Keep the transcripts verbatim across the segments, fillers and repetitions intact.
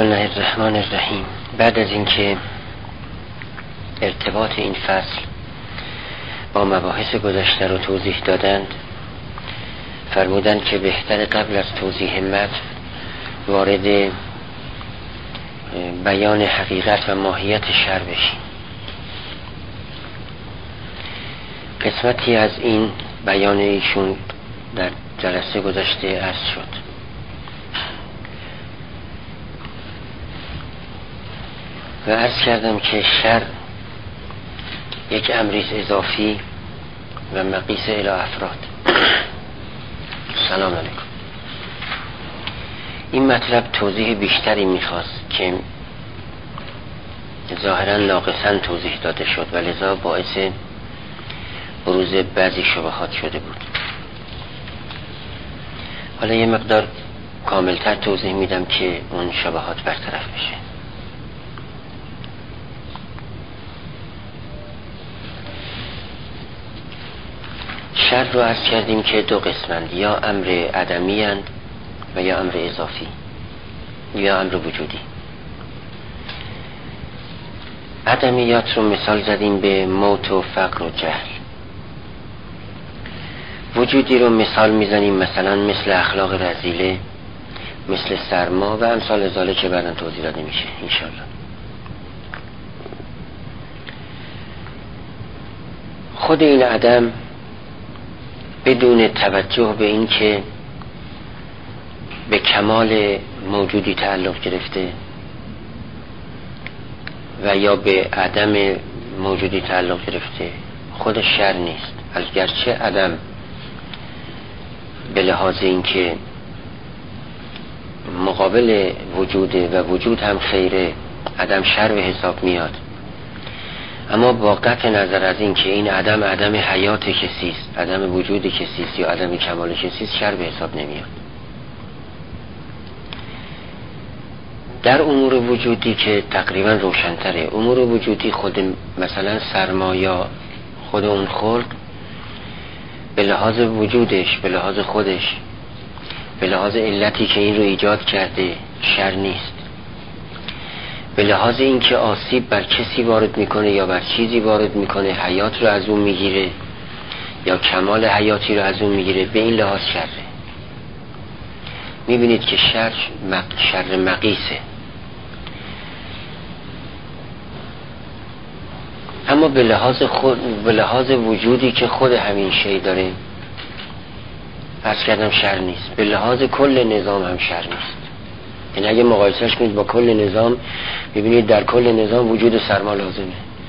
بسم الله الرحمن الرحیم. بعد از اینکه ارتباط این فصل با مباحث گذشته رو توضیح دادند، فرمودند که بهتر قبل از توضیح متن وارد بیان حقیقت و ماهیت شرع بشیم. قسمتی از این بیان ایشون در جلسه گذشته عرض شد. و عرض کردم که شرع یک امریز اضافی و مقیس الی افراد. سلام علیکم. این مطلب توضیح بیشتری میخواست که ظاهرا ناقصا توضیح داده شد و لذا باعث بروز بعضی شبهات شده بود. حالا یه مقدار کاملتر توضیح میدم که اون شبهات برطرف بشه. شرع رو عرض کردیم که دو قسمند، یا امر عدمی اند و یا امر اضافی یا امر وجودی. عدمیات رو مثال زدیم به موت و فقر و جهل. وجودی رو مثال میزنیم مثلا مثل اخلاق رذیله، مثل سرما و امثال ذالک که بعداً توضیح داده میشه انشالله. خود این عدم بدون توجه به این که به کمال موجودی تعلق گرفته و یا به عدم موجودی تعلق گرفته، خود شر نیست. اگرچه عدم به لحاظ این که مقابل وجوده و وجود هم خیره، عدم شر به حساب میاد، اما با قطع نظر از این که این عدم عدم حیات کسیست، عدم وجود کسیست یا عدم کمال کسیست، شر به حساب نمیاد. در امور وجودی که تقریبا روشن‌تره، امور وجودی خود مثلا سرما یا خود اون خلق به لحاظ وجودش، به لحاظ خودش، به لحاظ علتی که این رو ایجاد کرده شر نیست. به لحاظ این که آسیب بر کسی وارد میکنه یا بر چیزی وارد میکنه، حیات رو از اون میگیره یا کمال حیاتی رو از اون میگیره، به این لحاظ شره. میبینید که شر مق... شر مقیسه. اما به لحاظ خود، به لحاظ وجودی که خود همین شی داره، عرض کردم شر نیست. به لحاظ کل نظام هم شر نیست. یعنی اگه مقایسهش کنید با کل نظام، ببینید در کل نظام وجود سرما لازمه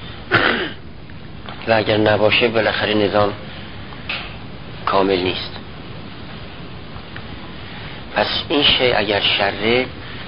و اگر نباشه بالاخره نظام کامل نیست. پس این شی اگر شره،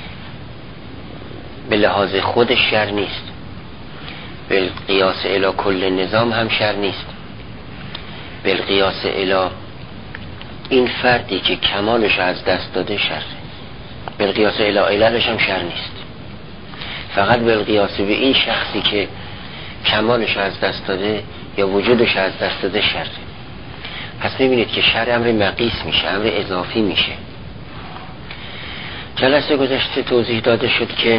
به لحاظ خود شر نیست، به قیاس الی کل نظام هم شر نیست، به قیاس الی این فردی که کمالش از دست داده شره، بالقیاس الی عللش هم شر نیست. فقط بالقیاس به این شخصی که کمالش از دست داده یا وجودش از دست داده شر. پس میبینید که شر امر مقیس میشه، امر اضافی میشه. جلسه گذشته توضیح داده شد که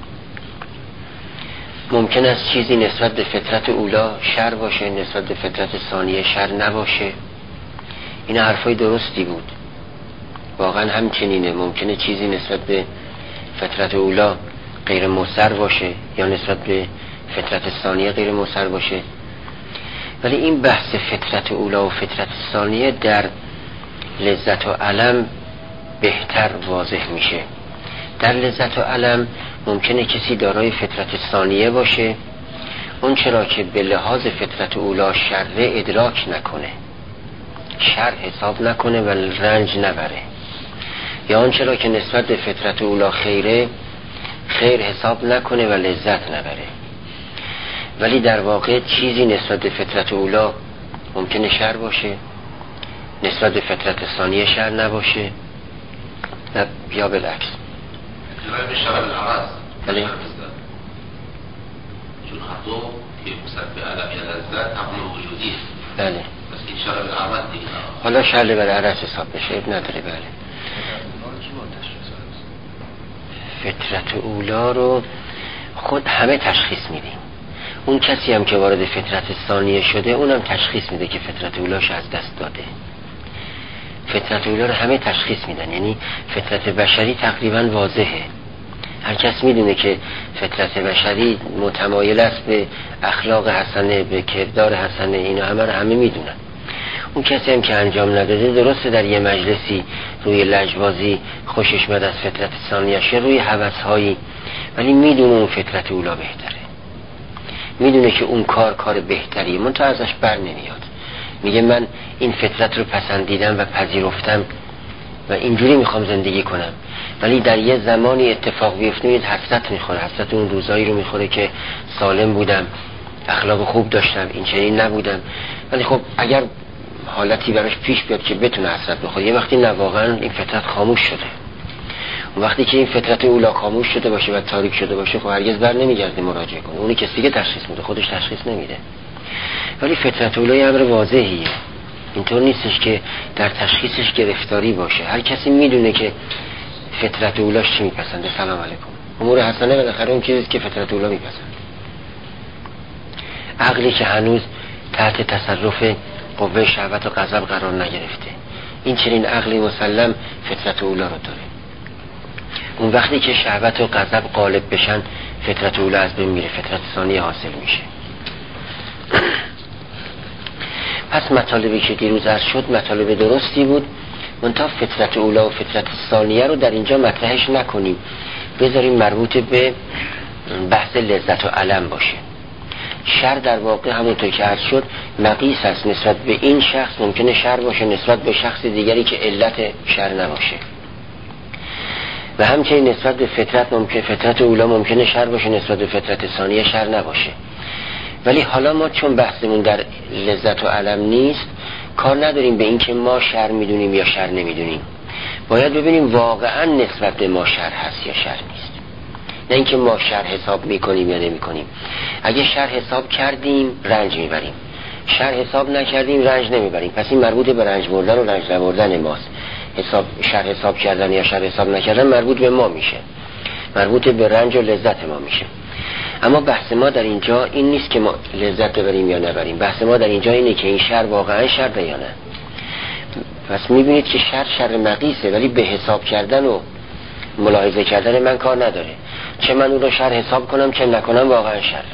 ممکن است چیزی نسبت به فطرت اولا شر باشه، نسبت به فطرت ثانیه شر نباشه. این حرفای درستی بود، واقعا همچنینه. ممکنه چیزی نسبت به فطرت اولا غیر مضر باشه یا نسبت به فطرت ثانیه غیر مضر باشه، ولی این بحث فطرت اولا و فطرت ثانیه در لذت و علم بهتر واضح میشه. در لذت و علم ممکنه کسی دارای فطرت ثانیه باشه، اون چرا که به لحاظ فطرت اولا شر ادراک نکنه، شر حساب نکنه و رنج نبره، یا اون چرا که نسبت به فطرت اولا خیره، خیر حساب نکنه و لذت نبره. ولی در واقع چیزی نسبت به فطرت اولا ممکنه شر باشه، نسبت به فطرت ثانیه شر نباشه و یا بالعکس. جواب شر العرض بله. چون خطو که مسبب علم یا لذت امر وجودیه. بله. بس این شر العرض دیگه. حالا شر بر عرض حساب بشه اب نداره. بله. فطرت اولا رو خود همه تشخیص میدیم. اون کسی هم که وارد فطرت ثانیه شده اونم تشخیص میده که فطرت اولاش از دست داده. فطرت اولا رو همه تشخیص میدن، یعنی فطرت بشری تقریبا واضحه. هر کس میدونه که فطرت بشری متمایل است به اخلاق حسنه، به کردار حسنه، اینا همه رو همه میدونن. اون کسی هم که انجام نداده، درسته در یه مجلسی روی لجبازی خوشش میاد از فطرت ثانیه‌اش، روی هوس‌هایی، ولی میدونه اون فطرت اولا بهتره، میدونه که اون کار کار بهتریه، منتها ازش بر نمیاد. میگه من این فطرت رو پسندیدم و پذیرفتم و اینجوری میخوام زندگی کنم، ولی در یه زمانی اتفاق بیفته میاد حسرت میخوره، حسرت اون روزایی رو میخوره که سالم بودم، اخلاق خوب داشتم، این چنین نبودم. ولی خب اگر حالتی براش پیش بیاد که بتونه حسرت بخوره، یه وقتی نه واقعا این فطرت خاموش شده. اون وقتی که این فطرت اولا خاموش شده باشه و تاریک شده باشه، خب هرگز بر نمیگرده مراجعه کنه. اونی کسی دیگه تشخیص میده، خودش تشخیص نمیده. ولی فطرت اولا یه امر واضحیه، اینطور نیستش که در تشخیصش گرفتاری باشه. هر کسی میدونه که فطرت اولاش چی میپسنده. سلام علیکم. امور حسنه بالاخره اون چیزی که فطرت اولا میپسنده. عقلی که هنوز تحت تصرف قوه شهوت و غضب قرار نگرفته، این چنین عقلی مسلم فطرت اولا رو داره. اون وقتی که شهوت و غضب غالب بشن، فطرت اولا از بین میره، فطرت ثانیه حاصل میشه. پس مطالبی که دیروز عرض شد مطالب درستی بود، منتها فطرت اولا و فطرت ثانیه رو در اینجا مطرحش نکنیم، بذاریم مربوط به بحث لذت و علم باشه. شر در واقع همونطور که عرض شد مقیس است، نسبت به این شخص ممکنه شر باشه، نسبت به شخص دیگری که علت شر نباشه. و همچنین نسبت به فطرت ممکنه فطرت اولا ممکنه شر باشه، نسبت به فطرت ثانیه شر نباشه. ولی حالا ما چون بحثمون در لذت و علم نیست، کار نداریم به این که ما شر میدونیم یا شر نمیدونیم. باید ببینیم واقعا نسبت به ما شر هست یا شر نیست، نه اینکه ما شر حساب میکنیم یا نمیکنیم. اگه شر حساب کردیم رنج میبریم، شر حساب نکردیم رنج نمیبریم. پس این مربوط به رنج بردن و رنج نبردن ماست. حساب شر حساب کردن یا شر حساب نکردن مربوط به ما میشه، مربوط به رنج و لذت ما میشه. اما بحث ما در اینجا این نیست که ما لذت ببریم یا نبریم، بحث ما در اینجا اینه که این شر واقعا شر یا نه. پس میبینید که شر شر مقیسه، ولی به حساب کردن و ملاحظه کردن من کار نداره. چه من اون رو شر حساب کنم چه نکنم واقعا شره.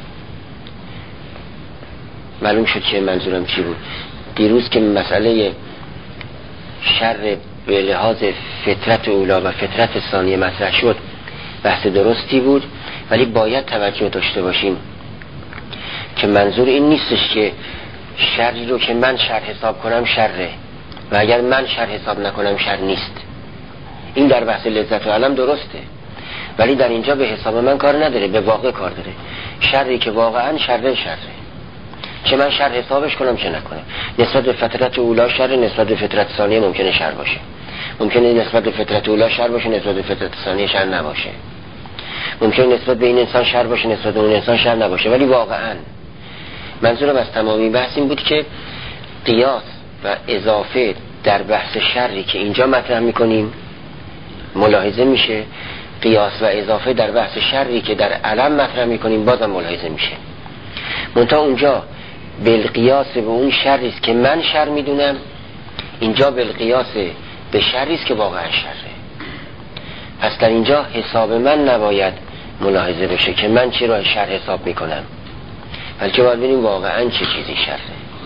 معلوم شد که منظورم چی بود. دیروز که مسئله شر به لحاظ فطرت اولا و فطرت ثانیه مطرح شد، بحث درستی بود، ولی باید توجه داشته باشیم که منظور این نیستش که شری رو که من شر حساب کنم شره و اگر من شر حساب نکنم شر نیست. این در بحث لذت و علم درسته، ولی در اینجا به حساب من کار نداره، به واقع کار داره. شری که واقعا شره شره، چه من شر حسابش کنم چه نکنم. نسبت به فطرت اولا شر، نسبت به فطرت ثانیه ممکنه شر باشه، ممکنه نسبت به فطرت اولا شر باشه، نسبت به فطرت ثانیه شر نباشه. ممکنه نسبت به این انسان شر باشه، نسبت به اون انسان شر نباشه. ولی واقعا منظورم از تمامی بحث این بود که قیاس و اضافه در بحث شری که اینجا مطرح میکنیم ملاحظه میشه، قیاس و اضافه در بحث شری که در علم مطرح میکنیم بازم ملاحظه میشه. منتها اونجا بالقیاس به اون شری است که من شر میدونم، اینجا بالقیاس به شری است که واقعا شره. پس در اینجا حساب من نباید ملاحظه بشه که من چی رو شر حساب میکنم، بلکه باید ببینیم واقعا چه چیزی شره.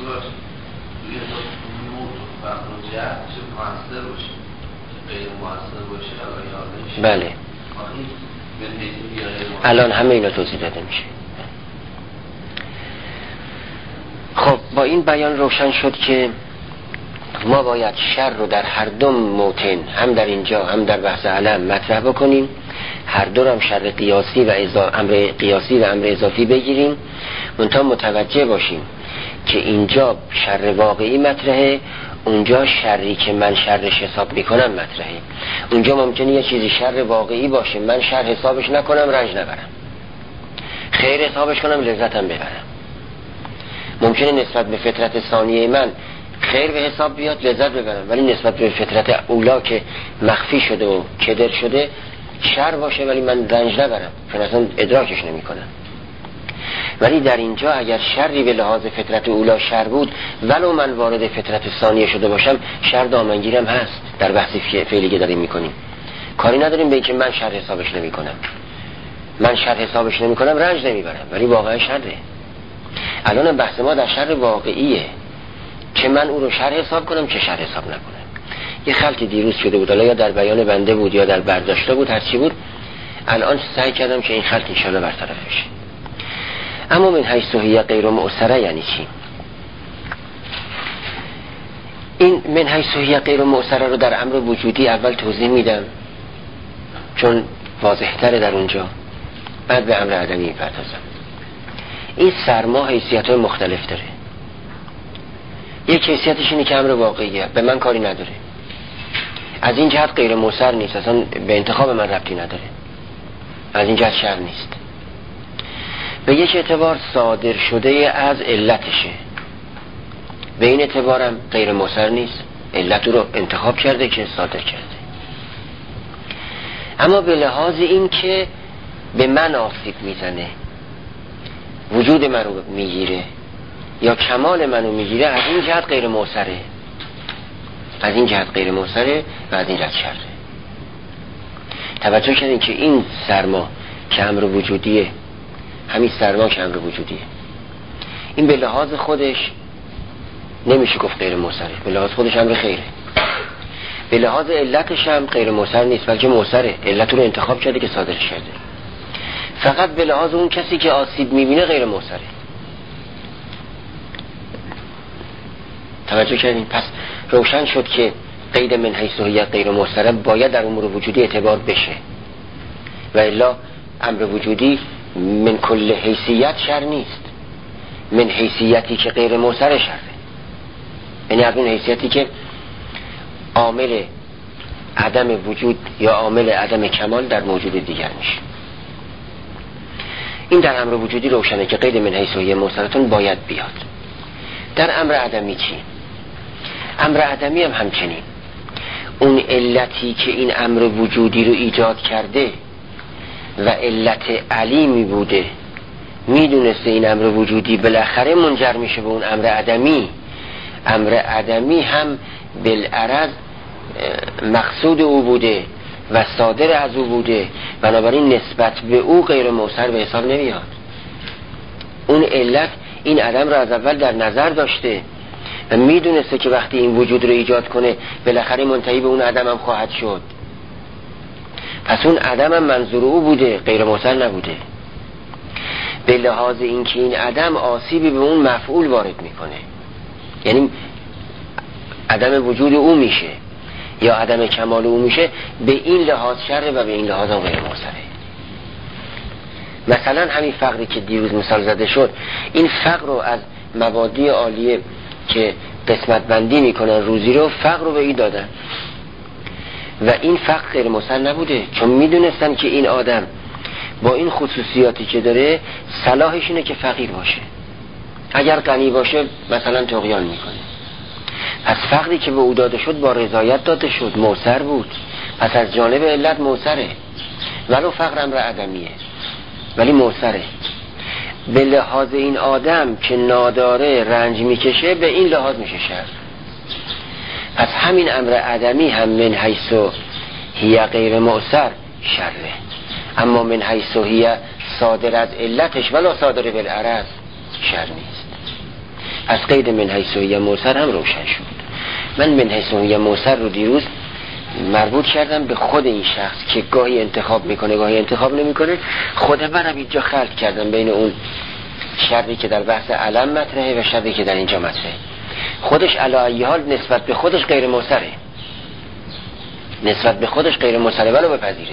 بله الان همه اینا توضیح داده میشه. خب با این بیان روشن شد که ما باید شر رو در هر دو موطن، هم در اینجا هم در بحث علم مطرح بکنیم. هر دو هم شر قیاسی و امر قیاسی و امر اضافی بگیریم، منتها متوجه باشیم که اینجا شر واقعی مطرحه، اونجا شری که من شرش حساب میکنم مطرحه. اونجا ممکنه یه چیزی شر واقعی باشه، من شر حسابش نکنم رنج نبرم، خیر حسابش کنم لذتم ببرم. ممکنه نسبت به فطرت ثانیه من خیر به حساب بیاد لذت ببرم، ولی نسبت به فطرت اولا که مخفی شده و کدر شده شر باشه ولی من رنج نبرم چون اصلا ادراکش نمی کنم. ولی در اینجا اگر شری به لحاظ فطرت اولا شر بود ولو من وارد فطرت ثانیه شده باشم شر دامنگیرم هست. در بحث فعلی که داریم میکنیم کاری نداریم به اینکه من شر حسابش نمی کنم، من شر حسابش نمی کنم رنج نمی برم ولی واقعا شره. الان بحث ما در شر واقعیه، چه من او رو شر حساب کنم چه شر حساب نکنم. یه خلطی دیروز شده بود، حالا یا در بیان بنده بود یا در برداشته بود، هرچی بود الان سعی کردم که این خلط انشاءالله برطرف بشه. اما من حیث هی غیر مؤثره یعنی چی؟ این من حیث هی غیر مؤثره رو در امر وجودی اول توضیح میدم چون واضح تره در اونجا، بعد به امر عدمی میپردازم. این سرما حیثیت های مختلف داره. یک حیثیتش اینه که امر واقعیه، به من کاری نداره، از این جهت غیر مؤثر نیست، اصلا به انتخاب من ربطی نداره، از این جهت شر نیست. به یک اعتبار صادر شده از علتشه، به این اعتبارم غیر مؤثر نیست، علت رو انتخاب کرده که صادر کرده. اما به لحاظ این که به من آسیب میزنه، وجود من رو میگیره یا کمال منو میگیره، از این جهت غیر مؤثره، از این جهت غیر مؤثره و از این جهت شره. توجه کردین که این سرما که امر وجودیه، همین سرما که امر وجودیه، این به لحاظ خودش نمیشه گفت غیر مؤثره، به لحاظ خودش امر خیره. به لحاظ علتش هم غیر مؤثر نیست بلکه مؤثره، علت رو انتخاب کرده که صادرش کرده. فقط به لحاظ اون کسی که آسیب میبینه غیر مؤثره. توجه کردین؟ پس روشن شد که قید من حیث هی غیر مؤثره باید در امور وجودی اعتبار بشه و الا امر وجودی من کل حیثیت شر نیست، من حیثیتی که غیر مؤثر شره، یعنی از اون حیثیتی که عامل عدم وجود یا عامل عدم کمال در موجود دیگر میشه. این در امر وجودی روشنه که قید من حیث هی مؤثرتون باید بیاد. در امر عدمی چی؟ امر عدمی هم همچنین، اون علتی که این امر وجودی رو ایجاد کرده و علت علیمی بوده، میدونسته این امر وجودی بالاخره منجر میشه به اون امر عدمی، امر عدمی هم بالعرض مقصود او بوده و صادر از او بوده، بنابراین نسبت به او غیر مؤثر به حساب نمیاد. اون علت این عدم رو از اول در نظر داشته و میدونسته که وقتی این وجود رو ایجاد کنه بالاخره منتهی به اون عدم هم خواهد شد، پس اون عدم هم منظور او بوده، غیر مؤثر نبوده. به لحاظ اینکه این عدم آسیبی به اون مفعول وارد میکنه، یعنی عدم وجود او میشه یا عدم کمال او میشه، به این لحاظ شره و به این لحاظ هم غیر مؤثره. مثلا همین فقری که دیروز مثال زده شد، این فقر رو از مبادی عالیه که قسمت بندی میکنن روزی رو، فقر رو به این دادن و این فقر غیر مؤثر نبوده، چون میدونستن که این آدم با این خصوصیاتی که داره صلاحش اینه که فقیر باشه، اگر غنی باشه مثلا طغیان میکنه. پس فقری که به او داده شد با رضایت داده شد، مؤثر بود، پس از جانب علت مؤثره، ولو فقر امر عدمیه ولی مؤثره. به لحاظ این آدم که ناداره رنج میکشه، به این لحاظ میشه شر. پس همین امر عدمی هم من حیث هی غیر مؤثر شره، اما من حیث هی صادر از علتش ولا صادر بالعرض شر نیست. پس قید من حیث هی مؤثر هم روشن شد. من من حیث هی مؤثر رو دیروز مربوط کردم به خود این شخص که گاهی انتخاب میکنه گاهی انتخاب نمیکنه. خود منم اینجا خلط کردم بین اون شری که در بحث علم مطرحه و شری که در اینجا مطرحه. خودش علی ای حال نسبت به خودش غیر مؤثره، نسبت به خودش غیر مؤثره ولو بپذیره.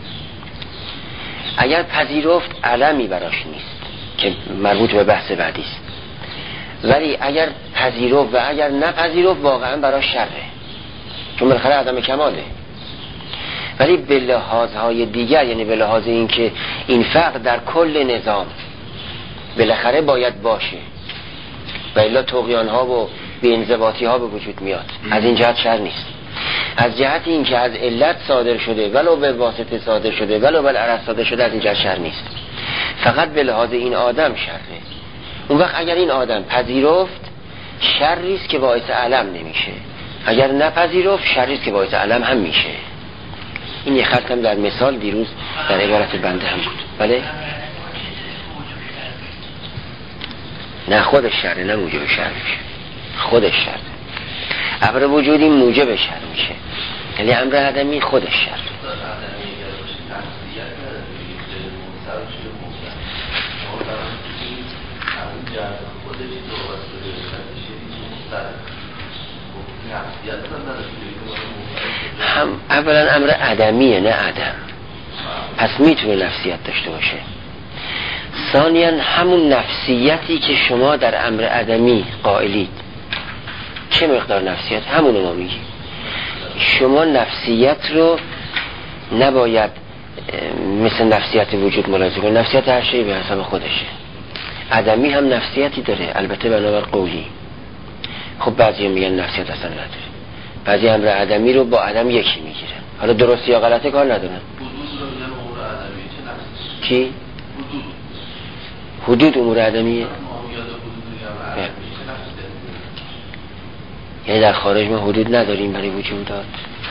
اگر پذیرفت علمی براش نیست که مربوط به بحث بعدی است، ولی اگر پذیرفت و اگر نپذیرفت واقعا براش شره، چون بالاخره عدم کماله. ولی به لحاظهای دیگر، یعنی به لحاظ این که این فقر در کل نظام بالاخره باید باشه و الا طغیان ها و بی‌انضباطی ها به وجود میاد، از این جهت شر نیست. از جهت این که از علت صادر شده ولو به واسطه صادر شده ولو بالعرض صادر شده از اینجا شر نیست، فقط به لحاظ این آدم شره. اون وقت اگر این آدم پذیرفت شری است که باعث علم نمیشه، اگر نپذیرفت شری است که باعث علم هم میشه. این یه خط هم در مثال دیروز در عبارت بنده هم بود. بله؟ نه خودش شره، نه موجب شر میشه، خودش شره. امر وجودی موجب شر میشه، یعنی امر عدمی خودش شر. هم اولا امر عدمیه نه عدم، پس میتونه نفسیت داشته باشه. ثانیا همون نفسیتی که شما در امر عدمی قائلید، چه مقدار نفسیت؟ همونو ما میگیم. شما نفسیت رو نباید مثل نفسیت وجود ملاحظه کنید، نفسیت هر شیء به حساب خودشه. عدمی هم نفسیتی داره، البته بنابر قولی. خب بعضی میگن نفسیت اصلا نداره، بعضی امر عدمی رو با عدم یکی میگیرن. حالا درست یا غلطه کار ندارن. چی؟ حدود امور عدمیه؟ یعنی در خارج ما حدود نداریم برای وجودات.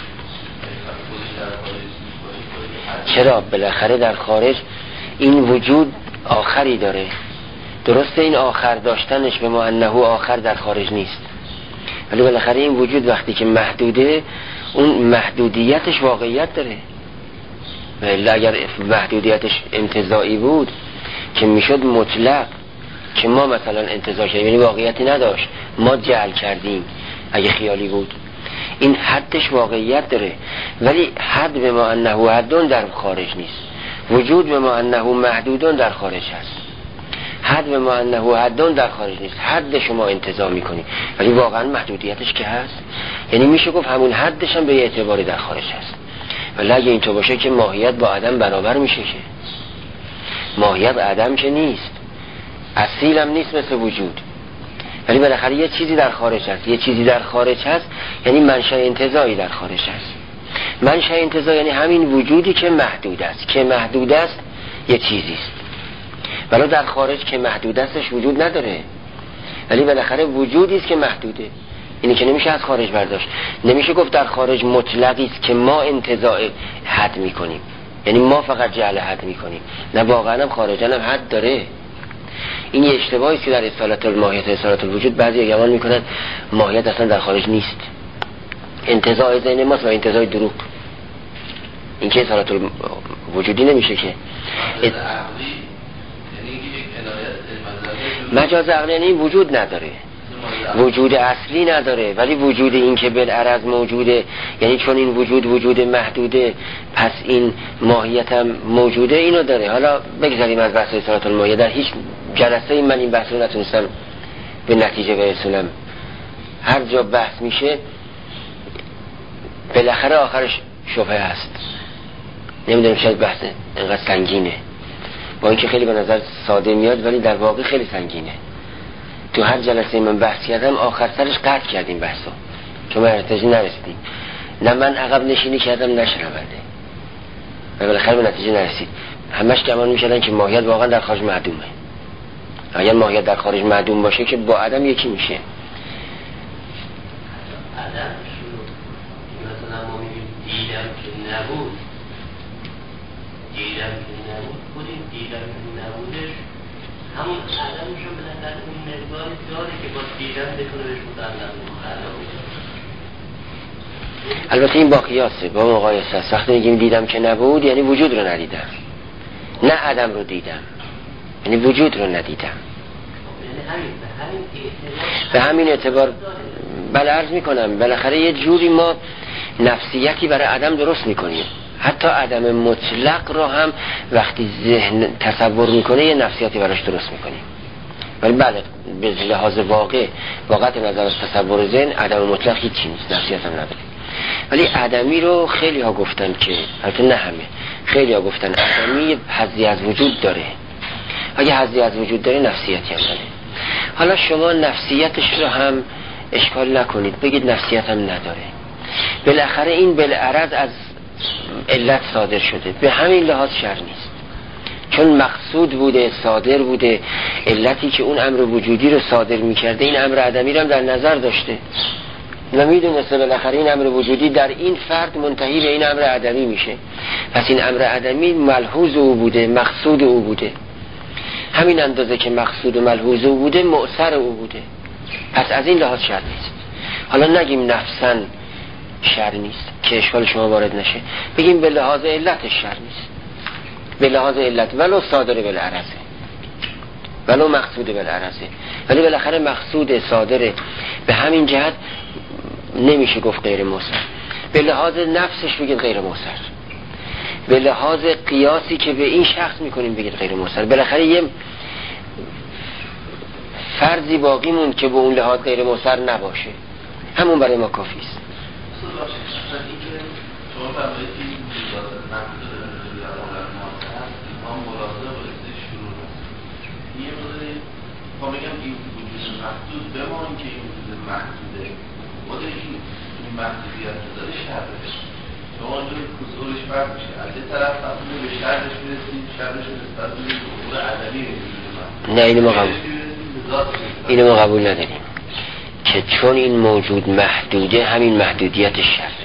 چرا؟ بالاخره در خارج این وجود آخری داره. درسته این آخر داشتنش به ما انه آخر در خارج نیست، ولی بالاخره این وجود وقتی که محدوده اون محدودیتش واقعیت داره. ولی اگر محدودیتش انتزاعی بود که میشد مطلق، که ما مثلا انتزاع کردیم یعنی واقعیتی نداشت، ما جعل کردیم اگه خیالی بود، این حدش واقعیت داره. ولی حد به ما انه حدون در خارج نیست، وجود به ما انه محدودون در خارج هست. حد به ما انه حدون در خارج نیست، حد شما انتزاع میکنی ولی واقعا محدودیتش که هست. یعنی میشه گفت همون حدش هم به اعتباری در خارج هست. ولی اگه اینطور باشه که ماهیت با عدم برابر میشه، که ماهیت عدم که نیست، اصیل هم نیست مثل وجود، ولی بالاخره یه چیزی در خارج هست. یه چیزی در خارج هست یعنی منشأ انتزاعی در خارج هست. منشأ انتزاع یعنی همین وجودی که محدود است. که محدود است یه چیزی است، ولی در خارج که محدود استش وجود نداره، ولی بالاخره وجودی است که محدوده. اینی که نمیشه از خارج برداشت. نمیشه گفت در خارج مطلقی است که ما انتزاع حد میکنیم، یعنی ما فقط جعل حد میکنیم. نه، واقعا هم خارجا هم حد داره. این یه اشتباهی است که در اصالت الماهیت اصالت الوجود بعضی گمان میکنن ماهیت اصلا در خارج نیست. انتزاع ذهن ماست و انتزاع دروغ. این که اصالت الوجودی نمیشه که ات... مجاز عقلی یعنی وجود نداره، وجود اصلی نداره، ولی وجود این که بالعرض موجوده، یعنی چون این وجود وجود محدوده پس این ماهیت هم موجوده، اینو داره. حالا بگذاریم از بحث اصالت الماهیت. در هیچ جلسه این من این بحث رو نتونستم به نتیجه برسونم. هر جا بحث میشه بالاخره آخرش شبهه هست. نمیدونم شاید بحث اینقدر سنگینه، با اینکه خیلی به نظر ساده میاد ولی در واقع خیلی سنگینه. تو هر جلسه من بحث کردم آخر سرش قطع کردیم بحثو، چون من نتیجه نرسیدیم. نه من عقب نشینی کردم نه شنونده، و بالاخره به نتیجه نرسید. همش گمان میشدن که ماهیت واقعا در خارج معدومه. اگر ماهیت در خارج معدوم باشه که با عدم یکی میشه. عدم شروع مثلا ما میگیم دیدم که نبود، دیدم که نبود، خودیم دیدم که نبودش همون عدمشو بلندن اون مقداری داره که با دیدم بکنه بهش متعلق البته این با قیاسه، با مقایسه است. وقتی میگیم دیدم که نبود یعنی وجود رو ندیدم، نه عدم رو دیدم، یعنی وجود رو ندیدم. به همین اعتبار بله عرض میکنم بالاخره یه جوری ما نفسیتی برای عدم درست میکنیم. حتی عدم مطلق رو هم وقتی ذهن تصور میکنه یه نفسیتی براش درست میکنیم. ولی بله به لحاظ واقع واقعیت نظر از تصور ذهن عدم مطلق هیچی نیست، نفسیت هم نداره. ولی عدمی رو خیلی ها گفتن که، البته نه همه، خیلی ها گفتن عدمی حظی از وجود داره. اگه حظی از وجود داره نفسیتی هم داره. حالا شما نفسیتش رو هم اشکال نکنید، بگید نفسیت هم نداره. بالاخره این بالعرض از علت صادر شده، به همین لحاظ شر نیست، چون مقصود بوده، صادر بوده. علتی که اون امر وجودی رو صادر میکرده این امر عدمی رو هم در نظر داشته و میدونسته بالاخره این امر وجودی در این فرد منتهی به این امر عدمی میشه، پس این امر عدمی ملحوظ او بوده، مقصود او بوده. همین اندازه که مقصود و ملحوظ او بوده مؤثر او بوده، پس از این لحاظ شر نیست. حالا نگیم نفساً شر نیست که اشکال شما وارد نشه، بگیم به لحاظ علتش شر نیست، به لحاظ علت ولو صادره بالعرضه ولو مقصوده بالعرضه، ولی بالاخره مقصود صادره، به همین جهت نمیشه گفت غیر مؤثر. به لحاظ نفسش بگید غیر مؤثر، به لحاظ قیاسی که به این شخص میکنیم بگید غیر مؤثر. بالاخره یه فرضی باقی موند که به اون لحاظ غیر مؤثر نباشه، همون برای ما کافی است. ما بگم این وجود محدود بمان که این وجود محدوده خود این محدودیت داره شرش شما اونجوری کسورش فرق میشه، از یه طرف اصلا به شرش میرسید، شرش نسبت به امور عدمی میرسید. نه اینو ما قبول اینو ما قبول نداریم که چون این موجود محدوده همین محدودیت شره.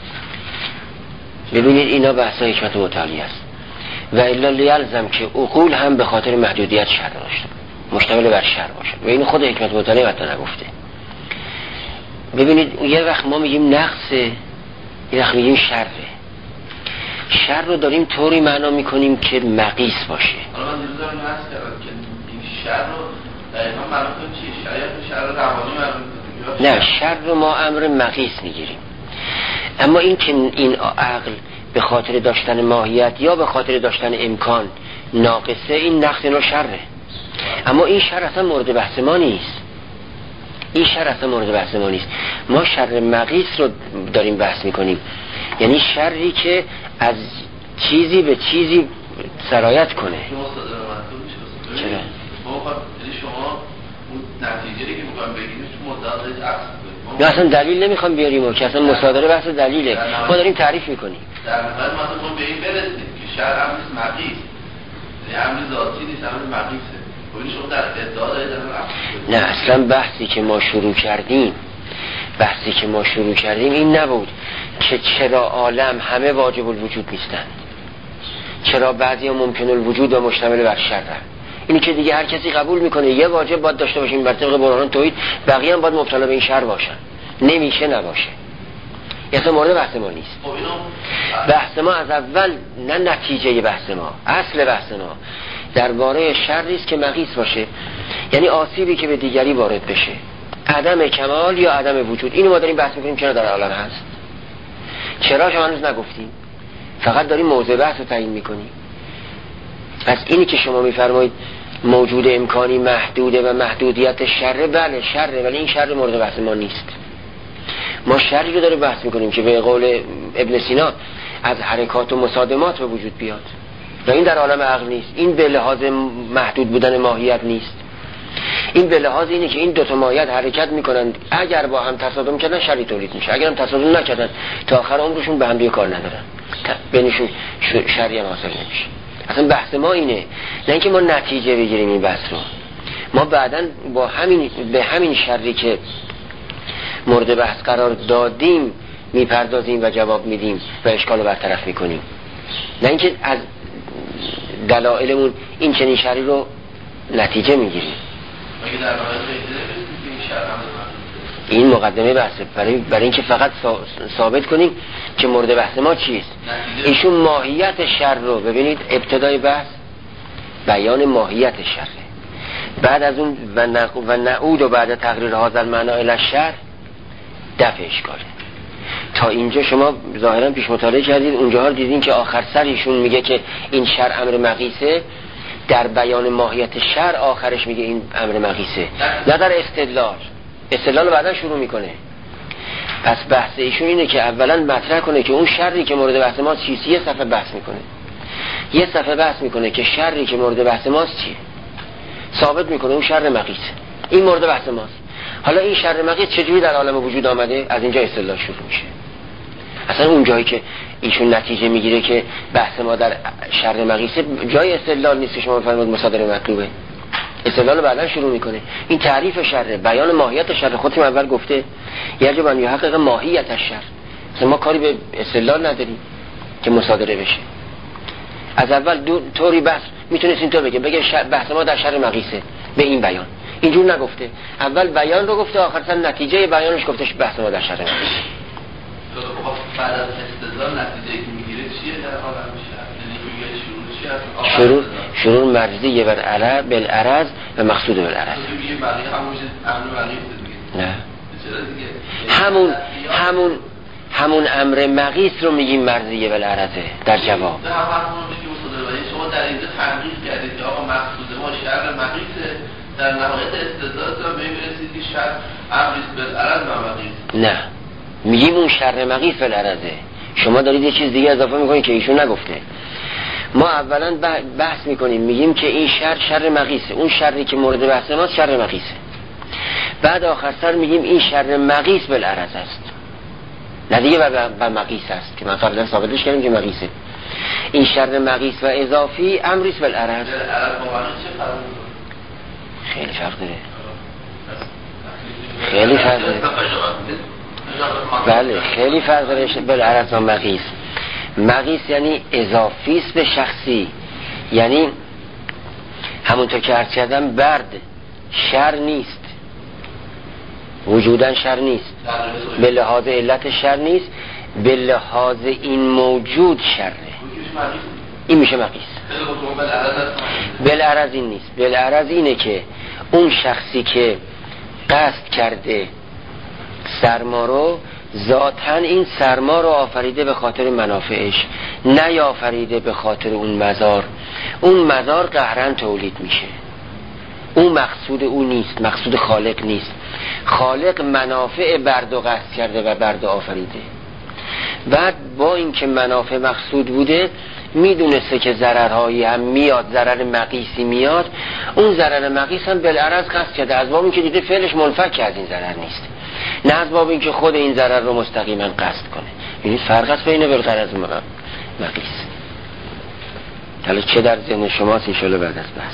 ببینید اینا بحثای حکمت متعالی است و الا لیلزم که عقول هم به خاطر محدودیت شر داشته مشتمل بر شر باشه و این خود حکمت متعالی حتی نگفته. ببینید یه وقت ما میگیم نقصه، یه وقت میگیم شره. شر رو داریم طوری معنا میکنیم که مقیس باشه. حالا من دیروز دارم نحس کردم که این شر رو دقیقا معلوم کنیم چیه؟ شاید شر روانی معلوم کنیم؟ نه، شر رو ما امر مقیس میگیریم، اما این که این عقل به خاطر داشتن ماهیت یا به خاطر داشتن امکان ناقصه، این نقص اینو شره. اما این شر اصلا مورد بحث ما نیست، این شر اصلا مورد بحث ما نیست. ما شر مقیس رو داریم بحث میکنیم، یعنی شری که از چیزی به چیزی سرایت کنه. چرا؟ شما اون نتیجه که میخوام بگیریم تو مدت دارید عکس میکنید، نه اصلا دلیل نمیخوام بیاریم و که اصلا مصادره بحث دلیله، ما داریم تعریف میکنیم. در نظر ما به این برسید که شر امر مقیس، یعنی امر ذاتی نیست، امر مقیسه. شما در ادعا دارید نه اصلا بحثی که ما شروع کردیم بحثی که ما شروع کردیم این نبود که چرا عالم همه واجب الوجود نیستند، چرا بعضی ها ممکن الوجود و مشتمل بر شر. اینی که دیگه هر کسی قبول میکنه یه واجب باید داشته باشیم بر طبق برهان توحید، بقیه هم باید مبتلا به این شر باشن، نمیشه نباشه. اصلا مورد بحث ما نیست. بحث ما از اول نه نتیجه بحث ما، اصل بحث ما درباره شری است که مقیس باشه، یعنی آسیبی که به دیگری وارد بشه، عدم کمال یا عدم وجود. اینو ما داریم بحث میکنیم چرا در عالم هست، چرا شما هنوز نگفتیم، فقط داریم موضوع بحث رو تعیین میکنیم. پس اینی که شما میفرمایید موجود امکانی محدوده و محدودیت شر، بله شره، ولی این شر مورد بحث ما نیست. ما شری رو داریم بحث میکنیم که به قول ابن سینا از حرکات و مصادمات به وجود بیاد و این در عالم عقل نیست. این به لحاظ محدود بودن ماهیت نیست، این به لحاظ اینه که این دو تا ماهیت حرکت میکنند، اگر با هم تصادم کردن شری تولید میشه، اگر هم تصادم نکردن تا آخر عمرشون به هم دیگه کار ندارن، بینشون شری هم حاصل نمیشه. اصلا بحث ما اینه، نه اینکه ما نتیجه بگیریم این بحث رو. ما بعداً با همین به همین شری که مورد بحث قرار دادیم میپردازیم و جواب میدیم و اشکال رو برطرف میکنیم، نه اینکه از دلایلمون این چنین شری رو نتیجه میگیریم. این مقدمه بحثه برای, برای اینکه فقط ثابت کنیم که مورد بحث ما چیست. ایشون ماهیت شر رو ببینید، ابتدای بحث بیان ماهیت شر، بعد از اون و نعود و بعد تقریر هذا المعنی الی الشر دفع اشکاله. تا اینجا شما ظاهرا پیش مطالعه کردید، اونجاها دیدین که آخر سر ایشون میگه که این شر امر مقیسه، در بیان ماهیت شر آخرش میگه این امر مقیسه، نه در استدلال. استدلال بعدا شروع میکنه. پس بحث ایشون اینه که اولا مطرح کنه که اون شری که مورد بحث ماست چیست، یه صفحه بحث میکنه، یه صفحه بحث میکنه که شری که مورد بحث ماست چیه، ثابت میکنه اون شر مقیسه، این مورد بحث ماست. حالا این شر مقیس چجوری در عالم وجود آمده، از اینجا استدلال شروع میشه. اصلا اون جایی که ایشون نتیجه میگیره که بحث ما در شر مقیسه جای استدلال نیست که شما فرمود مصادره مطلوبه، استدلال بعدا شروع میکنه. این تعریف شر، بیان ماهیت شر، خودتون اول گفته یجب ان یحقق ماهیت الشر. اصلا ما کاری به استدلال نداریم که مصادره بشه. از اول دو طوری بحث میتونست اینطور بگه بگه بحث ما در شر مقیسه به این بیان، اینجور نگفته. اول بیان رو گفته، آخر سر نتیجه بیانش گفتش بحث ما در شر مقیسه. بعد از استدلال نتیجه که میگیره چیه در عالم شر؟ یعنی میگه شروع چیه؟ شروع شروع مرضی بر عرض بالعرض و مقصود بالعرض. میگه بقیه همون امر مقیس دیگه. نه. چرا دیگه؟ همون همون همون امر مقیس رو میگیم مرضی بالعرضه در جواب. در همون میگه مصادره شما در اینجا تحقیق کردید که آقا مقصود ما شر مقیسه، در نهایت استدلالتون می‌رسید که شر امر بالعرض و مقیس. نه. میگیم اون شر مقیس بالعرضه. شما دارید یه چیز دیگه اضافه میکنید که ایشون نگفته. ما اولا بحث میکنیم میگیم که این شر شر مقیسه، اون شری که مورد بحث ماست شر مقیسه. بعد آخر سر میگیم این شر مقیس بالعرض است، نه دیگه و مقیس است که من قبلا ثابتش کردیم که مقیسه. این شر مقیس و اضافی امریس بالعرض. خیلی فرق داره، خیلی فرق داره. بله خیلی فرق داره بالعرض و مقیس. مقیس یعنی اضافی است به شخصی، یعنی همونطور که عرض کردم برد شر نیست، وجودن شر نیست، به لحاظ علت شر نیست، به لحاظ این موجود شره، این میشه مقیس. بالعرض این نیست، بالعرض اینه که اون شخصی که قصد کرده سرما رو ذاتن این سرما رو آفریده به خاطر منافعش، نه آفریده به خاطر اون مزار. اون مزار قهرن تولید میشه، اون مقصود او نیست، مقصود خالق نیست. خالق منافع برد و قصد کرده و برد و آفریده. بعد با اینکه منافع مقصود بوده میدونسته که ضررهایی هم میاد، ضرر مقیسی میاد، اون ضرر مقیس هم بالعرض قصد کرده، از باب اینکه دیده فعلش منفک از این ضرر نیست، نه از باب اینکه خود این ضرر رو مستقیما قصد کنه. یعنی فرق است بین بالغرض و مقیس. حالا چه در ذهن شماست انشالله بعد از بحث.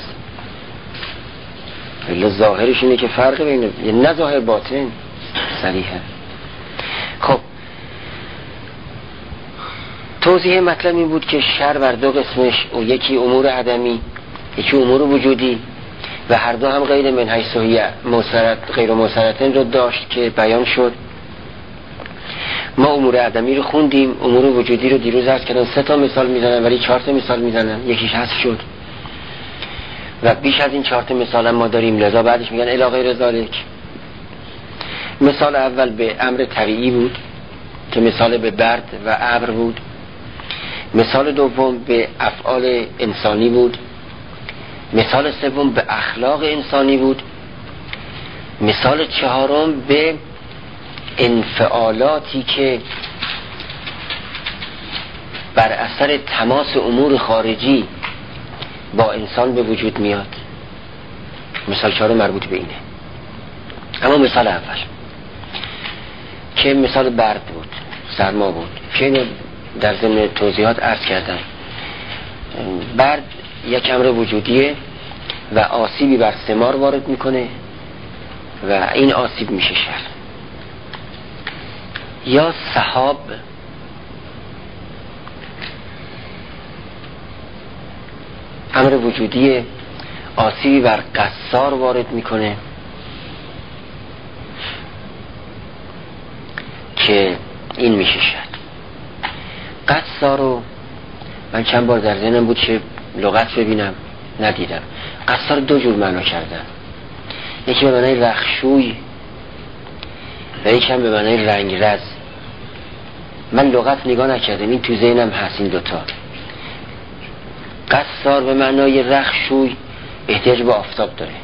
ولی ظاهرش اینه که فرق بین، یعنی نه ظاهر باطن صریحه. خب توضیح مطلب این بود که شر بر دو قسمش، و یکی امور عدمی یکی امور وجودی، و هر دو هم غیر من حیث هی موثرت غیر موثرتن رو داشت که بیان شد. ما امور عدمی رو خوندیم، امور وجودی رو دیروز عرض کردم سه تا مثال میزنن ولی چهار تا مثال میزنن، یکیش حذف شد و بیش از این چهار تا مثال هم ما داریم، لذا بعدش میگن الی غیر ذالک. مثال اول به امر طبیعی بود که مثال به برد و ابر بود. مثال دوم به افعال انسانی بود. مثال سوم به اخلاق انسانی بود. مثال چهارم به انفعالاتی که بر اثر تماس امور خارجی با انسان به وجود میاد. مثال چهارم مربوط به اینه. اما مثال اول که مثال برد بود، سرما بود، که اینو در ضمن توضیحات عرض کردم. برد یک امر وجودیه و آسیبی بر ثمار وارد میکنه و این آسیب میشه شر. یا سحاب امر وجودیه، آسیبی بر قصار وارد میکنه که این میشه شر. قصار رو من چند بار در ذهنم بود که لغت ببینم ندیدم. قصار دو جور معنا کردن، یکی به معنای رخشوی و یکی هم به معنای رنگرز. من لغت نگاه نکردم، این تو ذهنم هست این دوتا. قصار به معنای رخشوی احتیاج به آفتاب داره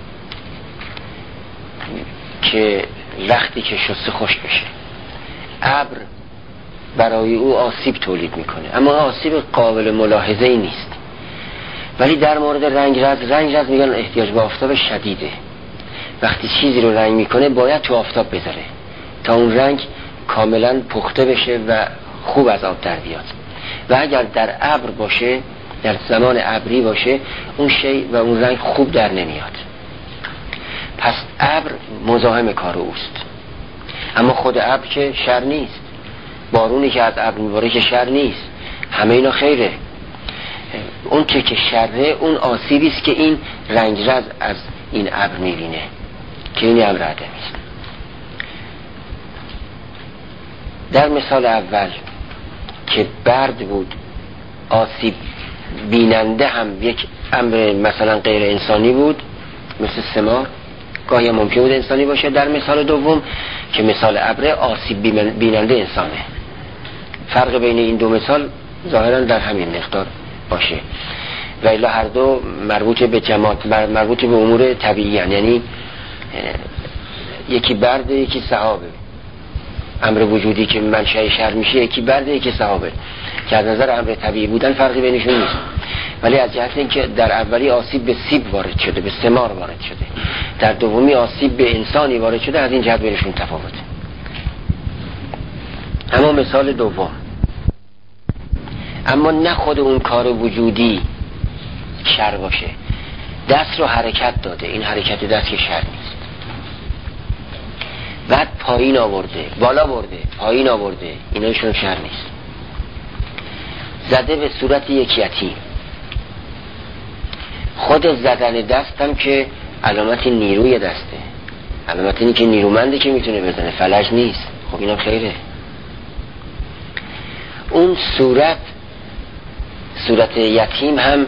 که رختی که شسته خشک بشه. ابر برای او آسیب تولید میکنه، اما آسیب قابل ملاحظه ای نیست. ولی در مورد رنگرز، رنگرز میگن احتیاج به آفتاب شدیده. وقتی چیزی رو رنگ میکنه باید تو آفتاب بذاره تا اون رنگ کاملا پخته بشه و خوب از آب در بیاد. و اگر در ابر باشه، در زمان ابری باشه، اون شی و اون رنگ خوب در نمیاد. پس ابر مزاحم کار اوست. اما خود ابر که شر نیست، بارونی که از ابر میباره که شر نیست، همه اینا خیره. اون چه که شره اون آسیبی است که این رنگرز از این ابر میبینه که این ابر عدمی است. در مثال اول که برد بود، آسیب بیننده هم یک امر مثلا غیر انسانی بود مثل سمار، گاهی ممکن بود انسانی باشه. در مثال دوم که مثال ابر، آسیب بیننده انسانه. فرق بین این دو مثال ظاهرا در همین مقدار باشه و الا هر دو مربوط به جماعت، مربوط به امور طبیعی هن. یعنی یکی برد یکی سحابه. امر وجودی که منشأ شر میشه یکی برد یکی سحابه که از نظر امر طبیعی بودن فرقی بینشون نیست، ولی از جهت اینکه در اولی آسیب به سیب وارد شده، به ثمار وارد شده، در دومی آسیب به انسانی وارد شده، از این جهت بینشون تفاوته. اما مثال دوم، اما نه خود اون کار وجودی شر باشه، دست رو حرکت داده، این حرکت دست که شر نیست، بعد پایین آورده، بالا برده، پایین آورده، ایناشون شر نیست. زده به صورت یک یتیم، خود زدن دستم که علامت نیروی دسته، علامت اینی که نیرومنده که میتونه بزنه، فلج نیست. خب اینا خیره. اون صورت، صورت یتیم هم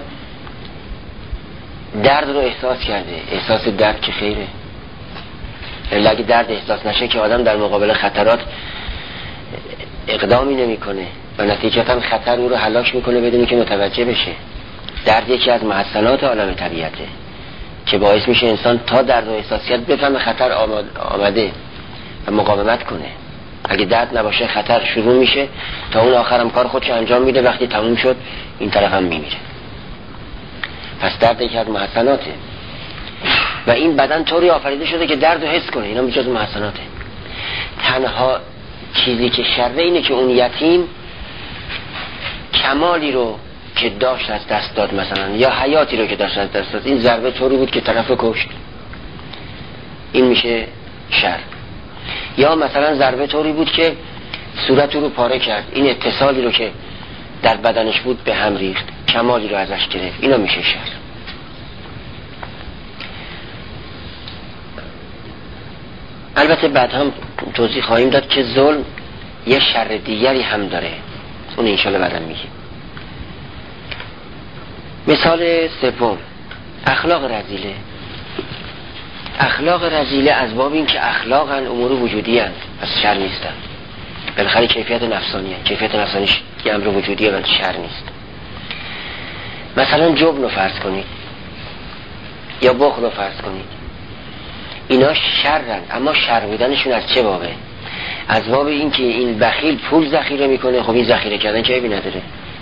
درد رو احساس کرده، احساس درد که خیره. اگه درد احساس نشه که آدم در مقابل خطرات اقدامی نمی کنه و نتیجتا خطر او رو هلاک میکنه بدونی که متوجه بشه. درد یکی از محسنات عالم طبیعته که باعث میشه انسان تا درد و احساسیت بفهمه خطر آمده و مقاومت کنه. اگه درد نباشه خطر شروع میشه تا اون آخرم کار خودش انجام میده، وقتی تموم شد این طرف هم میمیره. پس درد یکی از محسناته و این بدن طوری آفریده شده که درد رو حس کنه. اینا میجاز محسناته. تنها چیزی که شره اینه که اون یتیم کمالی رو که داشت از دست داد، مثلا یا حیاتی رو که داشت از دست داد. این ضربه طوری بود که طرف کشت، این میشه شر. یا مثلا ضربه طوری بود که صورت رو پاره کرد، این اتصالی رو که در بدنش بود به هم ریخت، کمالی رو ازش گرفت، اینا میشه شر. البته بعد هم توضیح خواهیم داد که ظلم یه شر دیگری هم داره، اون انشالله بعدم میگیم. مثال سوم، اخلاق رذیله. اخلاق رذیله از باب این که اخلاقاً امور وجودی هست، پس شر نیستن. بالاخره کیفیت نفسانی هست. کیفیت نفسانیش یه امر وجودیه ولی شر نیست. مثلا جبن رو فرض کنید یا بخل رو فرض کنید، اینا شرن، اما شر بودنشون از چه بابه؟ از باب این که این بخیل پول ذخیره میکنه. خب این ذخیره کردن که عیبی نداره،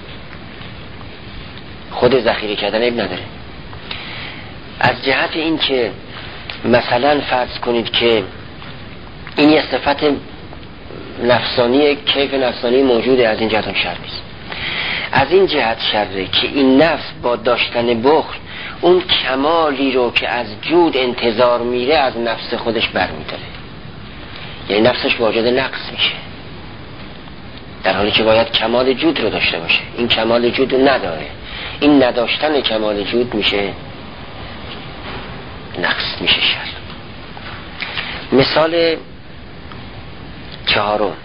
خود ذخیره کردن عیب نداره. از جهت این که مثلا فرض کنید که این یه صفت نفسانی، کیف نفسانی موجوده، از این جهت هم شر نیست. از این جهت شره که این نفس با داشتن بخل اون کمالی رو که از جود انتظار میره از نفس خودش برمیداره، یعنی نفسش واجد نقص میشه، در حالی که باید کمال جود رو داشته باشه. این کمال جود رو نداره، این نداشتن کمال جود میشه نقص، میشه شر. مثال چهارم،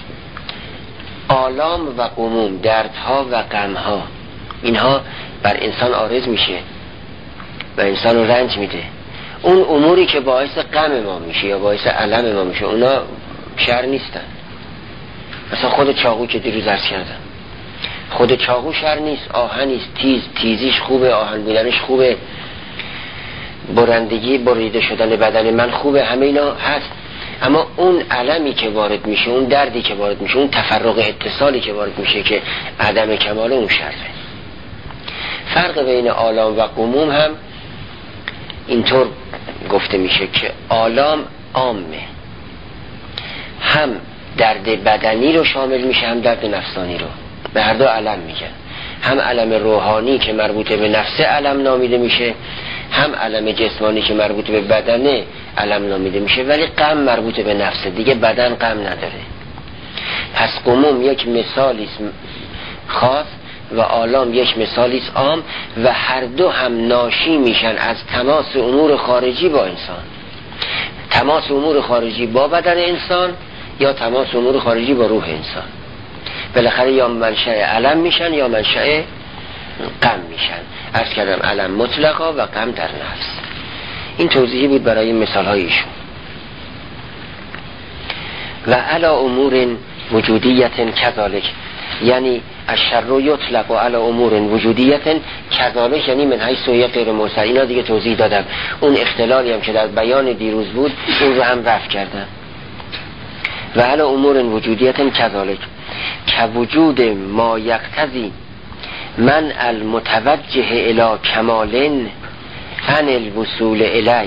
آلام و غموم، دردها و غمها، اینها بر انسان عارض میشه و انسان رو رنج میده. اون اموری که باعث غم ما میشه یا باعث الم ما میشه اونا شر نیستن. مثلا خود چاقو که دیروز عرض کردم، خود چاقو شر نیست، آهنیست، تیز، تیزیش خوبه، آهن بودنش خوبه، برندگی بریده شدن بدن من خوبه، همه اینا هست. اما اون علمی که وارد میشه، اون دردی که وارد میشه، اون تفرق اتصالی که وارد میشه که عدم کمال، اون شره. فرق بین آلام و غموم هم اینطور گفته میشه که آلام عامه، هم درد بدنی رو شامل میشه هم درد نفسانی رو. به هر دو علم میگن، هم علم روحانی که مربوط به نفسه علم نامیده میشه، هم علم جسمانی که مربوط به بدنه علم نامیده میشه، ولی غم مربوط به نفسه دیگه، بدن غم نداره. پس غموم یک مثالی خاص و آلام یک مثالی عام و هر دو هم ناشی میشن از تماس امور خارجی با انسان، تماس امور خارجی با بدن انسان یا تماس امور خارجی با روح انسان. بالاخره یا منشأ علم میشن یا منشأ غم میشن. عرض کردم علم مطلقا و غم در نفس. این توضیحی بود برای مثال های ایشون. و علا امور وجودیت کذالک، یعنی الشر یطلق و علا امور وجودیت کذالک، یعنی من حیث سوی غیر مرسل. اینا دیگه توضیح دادم، اون اختلالی هم که در بیان دیروز بود اون رو هم رفع کردم. و علا امور وجودیت کذالک که وجود ما یقتضی من المتوجه الى کمال عن الوصول الیه.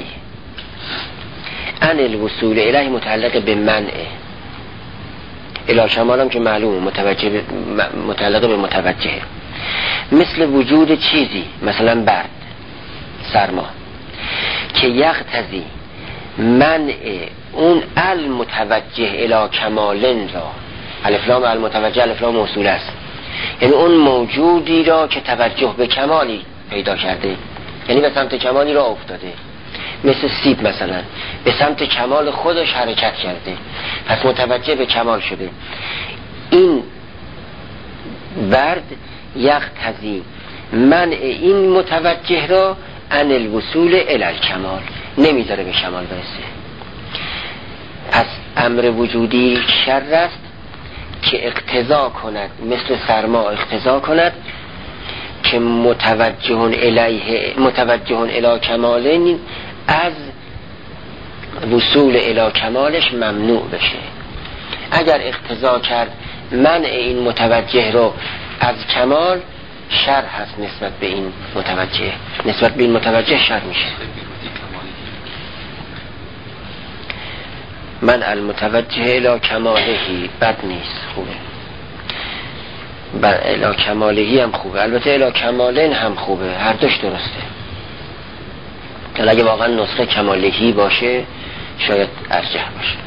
عن الوصول الیه متعلق به منعه، الی کمال هم که معلومه متوجه به متعلق به متوجه. مثل وجود چیزی مثلا برد، سرما، که یقتضی منع اون المتوجه الی کمال را، الف لام المتوجه الف لام موصول است، یعنی اون موجودی را که توجه به کمالی پیدا کرده، یعنی به سمت کمالی را افتاده. مثل سیب مثلا به سمت کمال خودش حرکت کرده، پس متوجه به کمال شده. این برد یقتضی منع این متوجه را عن الوصول الی الکمال، نمیذاره به کمال برسه. پس امر وجودی شر است که اقتضا کند، مثل سرما اقتضا کند که متوجه الیه متوجه الی کمالین از وصول الی کمالش ممنوع بشه. اگر اقتضا کرد منع این متوجه رو از کمال، شر هست نسبت به این متوجه، نسبت به این متوجه شر میشه. من المتوجه الی کمالهی بد نیست، خوبه. بر الی کمالهی هم خوبه، البته الی کمالین هم خوبه، هر دوش درسته. که اگه واقعا نسخه کمالهی باشه شاید ارجح باشه.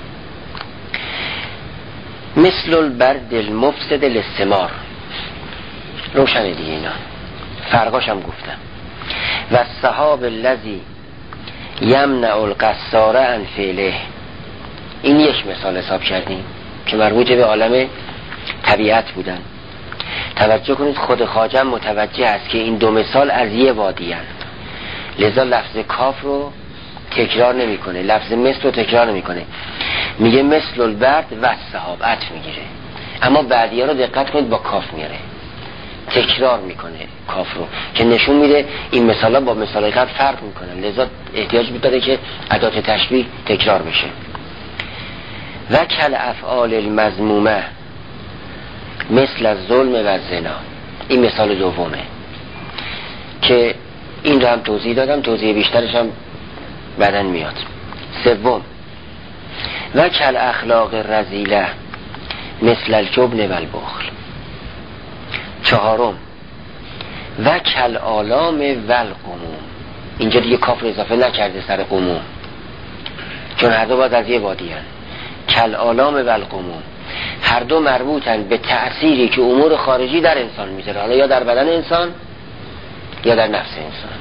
مثل البرد المفسد للثمار، روشنه دیگه اینا، فرقاش هم گفتم. و السحاب الذی یمنع القصار عن فعله، این یک مثال حساب کردیم که مربوط به عالم طبیعت بودن. توجه کنید خود خواجه متوجه است که این دو مثال از یه وادی هستند، لذا لفظ کاف رو تکرار نمی کنه، لفظ مثل رو تکرار نمی کنه، میگه مثل البرد و السحاب، عطف میگیره. اما بعدی ها رو دقت کنید با کاف میاره، تکرار میکنه کاف رو، که نشون میده این مثالا با مثالای قبل فرق میکنن، لذا احتیاج داره که ادات تشبیه تکرار بشه. و کل افعال المذمومه مثل الظلم و زنا، این مثال دومه که این رو هم توضیح دادم، توضیح بیشترش هم بعداً میاد. سوم و کل اخلاق رذیله مثل الجبن و البخل. چهارم و کل آلام و القموم، اینجا دیگه کاف رو اضافه نکرده سر قموم، چون هر دو باید از یه وادی هست. کل آلام و القموم هر دو مربوطن به تأثیری که امور خارجی در انسان میذاره، حالا یا در بدن انسان یا در نفس انسان.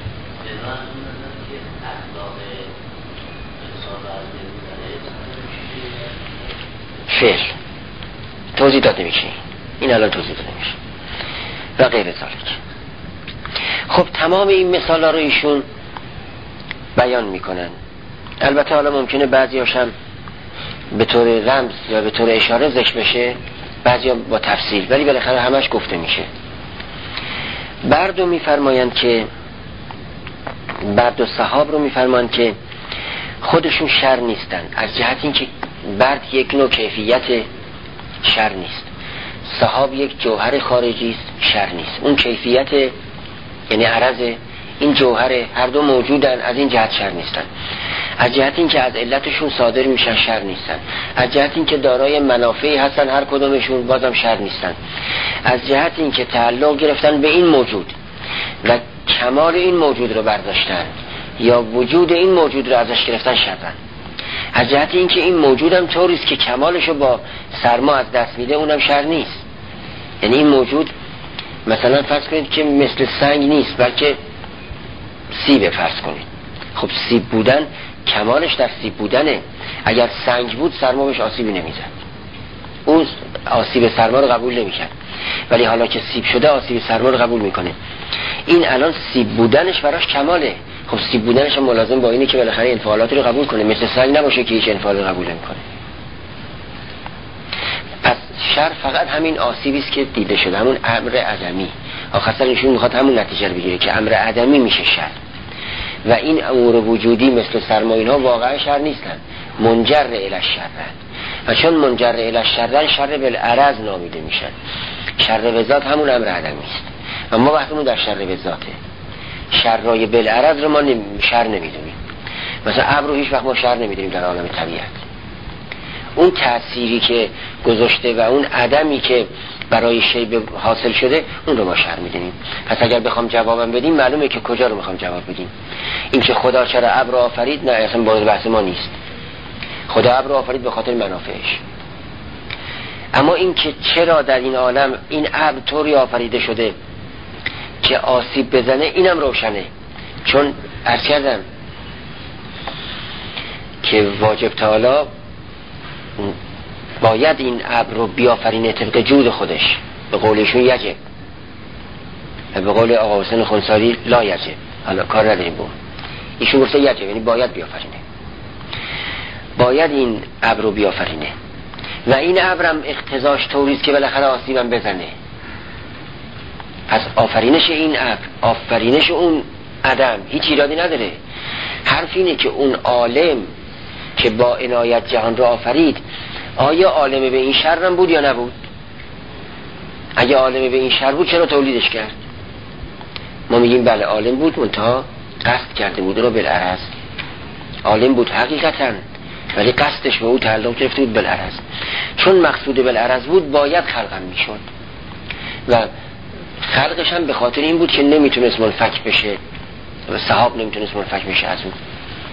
فعل توضیح داده میشه، این الان توضیح داده میشه و غیر ذالک. خب تمام این مثال ها رو ایشون بیان میکنن. البته حالا ممکنه بعضی هاشم به طور رمز یا به طور اشاره ذکر بشه، بعضی ها با تفصیل، ولی بالاخره همش گفته میشه. برد رو میفرمایند که برد و سحاب رو میفرمایند که خودشون شر نیستن، از جهت این که برد یک نوع کیفیت شر نیست، سحاب یک جوهر خارجی است، شر نیست. اون کیفیت یعنی عرض این جوهر، هر دو موجودن، از این جهت شر نیستن. از جهت این که از علتشون صادر میشن شر نیستن، از جهت این که دارای منافعی هستن هر کدومشون بازم شر نیستن، از جهت این که تعلق گرفتن به این موجود و کمال این موجود رو برداشتن یا وجود این موجود رو ازش گرفتن شرن. از جهت این که این موجودم طوریست که کمالش رو با سرما از دست میده، اونم شر نیست. یعنی این موجود مثلا فرض کنید که مثل سنگ نیست بلکه سیب فرض کنید. خب سیب بودن کمالش در سیب بودنه. اگر سنگ بود سرما بهش آسیبی نمیزد، اون آسیب سرما رو قبول نمیکرد، ولی حالا که سیب شده آسیب سرما رو قبول میکنه. این الان سیب بودنش براش کماله. خب سیب بودنش هم ملازم با اینه که بالاخره انفعالاتی رو قبول کنه، مثل سنگ نباشه که هیچ انفعالی رو قبول نمیکنه. پس شر فقط همین آسیبی است که دیده شده، همون امر عدمی. آخرسر ایشون میخواد همون نتیجه رو بگیره که امر عدمی میشه شر و این امور وجودی مثل سرما اینها واقعا شر نیستن، منجر الی الشرن. و چون منجر الی الشرن شر بالعرض نامیده میشن. شر به ذات همون امر عدمی است و ما وقتمون در شر به ذاته. شرای بالعرض رو ما شر نمیدونیم. مثلا ابر رو هیچ وقت ما شر نمیدونیم در عالم طبیعت. اون تأثیری که گذاشته و اون عدمی که برای شی حاصل شده اون رو ما شر میدونیم. پس اگر بخوام جوابم بدیم معلومه که کجا رو میخوام جواب بدیم. این که خدا چرا ابر آفرید، نه اصلا باید بحث ما نیست. خدا ابر آفرید به خاطر منافعش. اما این که چرا در این عالم این ابر طوری آفریده شده که آسیب بزنه، اینم روشنه. چون عرض کردم که واجب تعالی باید این ابر رو بیافرینه طبق جود خودش. به قولشون یجب و به قول آقا حسین خونساری لا یجب. حالا کار نداریم بود، ایشون گفته یجب، یعنی باید بیافرینه، باید این ابر رو بیافرینه و این ابرم اقتضاش طوریست که بالاخره آسیبم بزنه. پس آفرینش این ابر، آفرینش اون عدم هیچ ایرادی نداره. حرف اینه که اون عالم که با عنایت جهان رو آفرید آیا عالم به این شرم بود یا نبود؟ اگه عالم به این شر بود چرا تولیدش کرد؟ ما میگیم بله عالم بود، منتها قصد کرده بود رو بالعرض. عالم بود حقیقتا، ولی قصدش به او تعلق گرفته بود بالعرض. چون مقصود بالعرض بود باید خلقم میشد و خلقش هم به خاطر این بود که نمیتونست منفک بشه و صحاب نمیتونست منفک بشه از اون.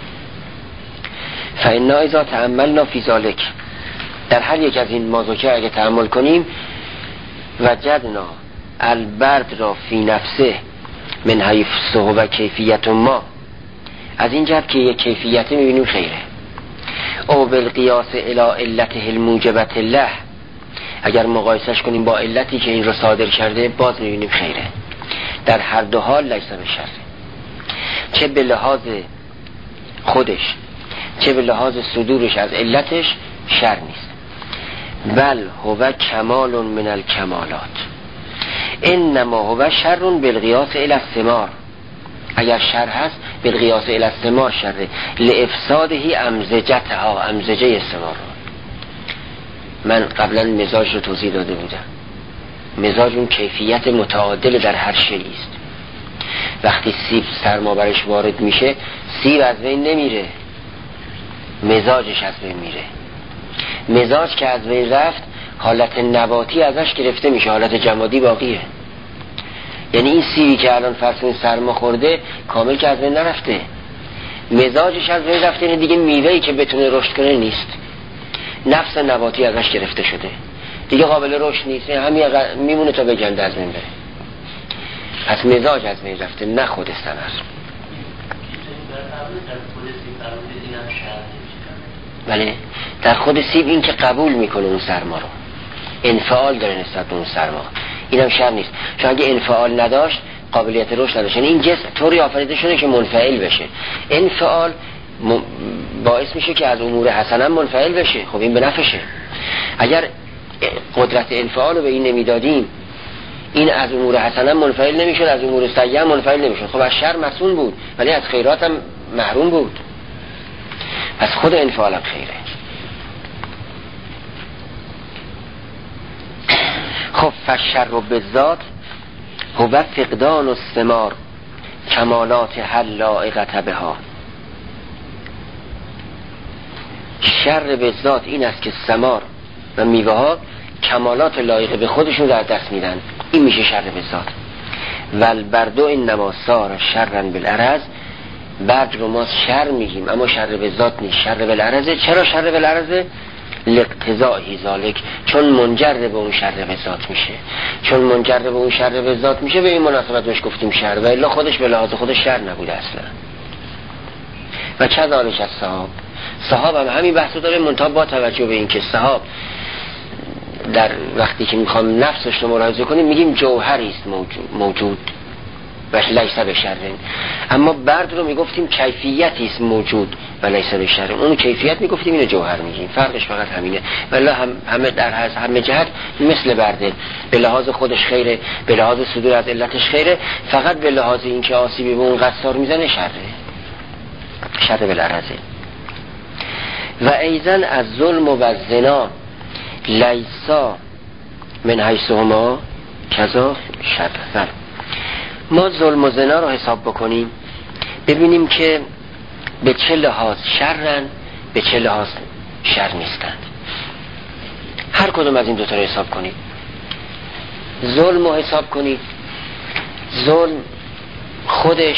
فإنا اذا تأملنا فی ذلک، در هر یک از این مازوکه اگه تأمل کنیم، وجدنا البرد را فی نفسه من حیث و کیفیت ما، از این جهت که یک کیفیت میبینیم خیره. او بالقیاس الی علته الموجبت له، اگر مقایسش کنیم با علتی که این رو صادر کرده باز میبینیم خیره. در هر دو حال لیس بشر، چه به لحاظ خودش چه به لحاظ صدورش از علتش شر نیست. بل هو کمال من الکمالات، انما هو شر بالقیاس الی الثمار، اگر شر هست بالقیاس الی الثمار شره، لافساده امزجتها، امزجه الثمار. من قبلا مزاج رو توضیح داده بودم. مزاج اون کیفیت متعادل در هر شیء است. وقتی سیب سرما برش وارد میشه سیب از بین نمیره، مزاجش از بین میره. مزاج که از بین رفت حالت نباتی ازش گرفته میشه، حالت جمادی باقیه. یعنی این سیبی که الان فرسون سرما خورده کامل که از بین نرفته، مزاجش از بین رفته، یعنی دیگه میوهی که بتونه رشد کنه نیست، نفس نباتی ازش گرفته شده، دیگه قابل رشد نیست، همین میمونه تا بگنده از بین بره. پس مزاج از بین رفته، نه خود ثمر. بله، در خود سیب این که قبول میکنه اون سرما رو، انفعال داره نسبت به اون سرما، اینم شر نیست. چون اگه انفعال نداشت قابلیت رشد نداشت، یعنی این جسم طوری آفریده شده که منفعل بشه. انفعال باعث میشه که از امور حسنه منفعل بشه، خب این به نفعشه. اگر قدرت انفعال رو به این نمیدادیم این از امور حسنه منفعل نمیشد، از امور سیئه منفعل نمیشد. خب از شر مسئول بود ولی از خیرات هم محروم بود. پس خود انفعال هم خیره. خب فالشر بالذات هو فقدان الثمار کمالات هل لائقة بها. شر به ذات این است که ثمار و میوه ها کمالات لایق به خودشون در دست میدن، این میشه شر به ذات. والبرد انما صار شرا بالعرض، برد رو ما شر میگیم اما شر به ذات نیست، شر بالعرض. چرا شر بالعرض؟ لاقتضاء ذالک، چون منجر به اون شر به ذات میشه، چون منجر به اون شر به ذات میشه، به این مناسبت بهش گفتیم شر، و الا خودش به لحاظ خودش شر نبوده اصلا. و کذالک الصحاب، صحاب هم همین بحثو داره، منتها با توجه به این که صحاب در وقتی که میخوام نفسش رو ملاحظه کنیم میگیم جوهری است موجود, موجود و لیس بشر، اما برد رو میگفتیم کیفیتی است موجود و لیس بشر، اون کیفیت میگفتیم اینو جوهر میگیم، فرقش فقط همینه. ولی هم همه در همه جهت مثل برده، به لحاظ خودش خیره، به لحاظ صدور از علتش خیره، فقط به لحاظ اینکه آسیبی به اون قصار میزنه شره، شر بالعرضه. و ایزن از ظلم و زنا لیسا من حیثهما کذا شر. ما ظلم و زنا رو حساب بکنیم ببینیم که به چه لحاظ شرن، به چه لحاظ شر نیستند. هر کدوم از این دوتا رو حساب کنید. ظلم رو حساب کنید، ظلم خودش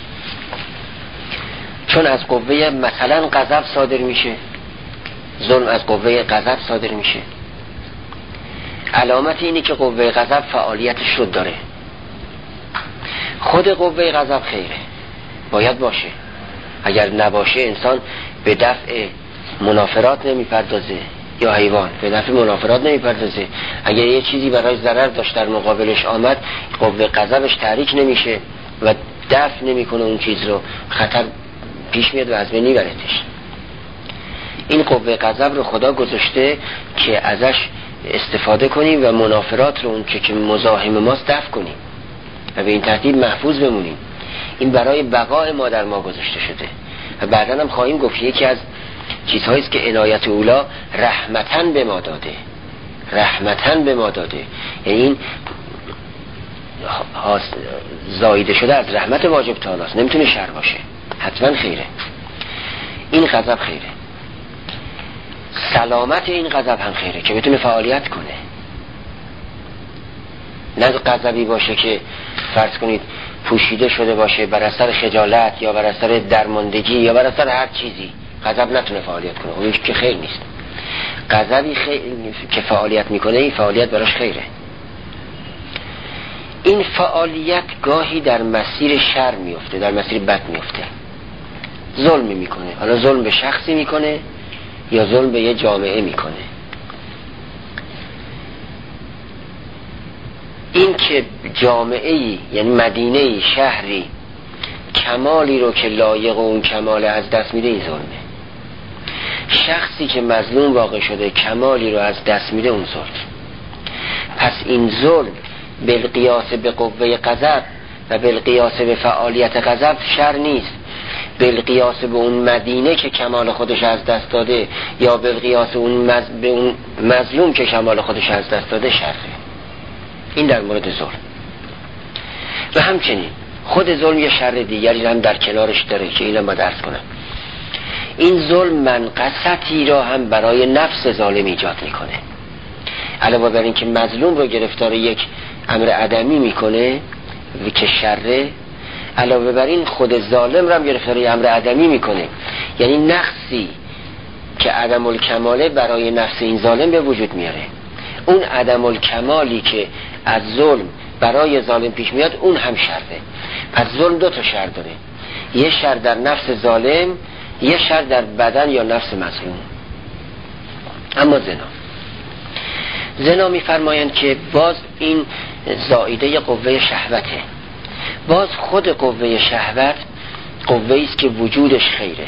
چون از قوه مثلا غضب صادر میشه، ظلم از قوه غضب صادر میشه. علامت اینه که قوه غضب فعالیتش رو داره. خود قوه غضب خیره، باید باشه، اگر نباشه انسان به دفع منافرات نمیپردازه، یا حیوان به دفع منافرات نمیپردازه. اگر یه چیزی برای ضرر داشت در مقابلش آمد، قوه غضبش تحریک نمیشه و دفع نمیکنه اون چیز رو، خطر پیش میاد و از بین میبرتش. این قوه غضب رو خدا گذاشته که ازش استفاده کنیم و منافرات رو اون که که مزاحم ماست دفع کنیم و به این ترتیب محفوظ بمونیم. این برای بقای ما در ما گذاشته شده و بعداً هم خواهیم گفت یکی از چیزهایی است که عنایت اولا رحمتاً به ما داده، رحمتاً به ما داده، یعنی این زایده شده از رحمت واجب تعالی است، نمیتونه شر باشه، حتما خیره. این غضب خیره، سلامت این غضب هم خیره که بتونه فعالیت کنه، نه غضبی باشه که فرض کنید پوشیده شده باشه بر اثر خجالت یا بر اثر درماندگی یا بر اثر هر چیزی، غضب نتونه فعالیت کنه، اون که خیر نیست. غضبی خیر... که فعالیت میکنه، این فعالیت براش خیره. این فعالیت گاهی در مسیر شر میفته، در مسیر بد میفته، ظلم میکنه، حالا ظلم به شخصی میکنه یا ظلم به یه جامعه میکنه. این که جامعه‌ای یعنی مدینه‌ای، شهری کمالی رو که لایق اون کمال از دست میده، این ظلمه. شخصی که مظلوم واقع شده کمالی رو از دست میده، اون ظلم. پس این ظلم بالقیاس به قوه غضب و بالقیاس به فعالیت غضب شر نیست، بالقیاس به اون مدینه که کمال خودش از دست داده یا بالقیاس اون مز... به اون مظلوم که کمال خودش از دست داده شره. این در مورد ظلم. و همچنین خود ظلم یه شر دیگری هم در کنارش داره که اینم باید عرض کنم. این ظلم منقصتی را هم برای نفس ظالم ایجاد میکنه. علاوه بر این که مظلوم رو گرفتار یک امر عدمی میکنه و که شره، علاوه بر این خود ظالم رو هم گرفتار یک امر عدمی میکنه، یعنی نقصی که عدم الکماله برای نفس این ظالم به وجود میاره. اون عدم الکمالی که از ظلم برای ظالم پیش میاد، اون هم شره. پس ظلم دو تا شر داره، یه شر در نفس ظالم، یه شر در بدن یا نفس مظلوم. اما زنا زنا میفرمایند که باز این زائیده قوه شهوته، باز خود قوه شهوت قوه است که وجودش خیره،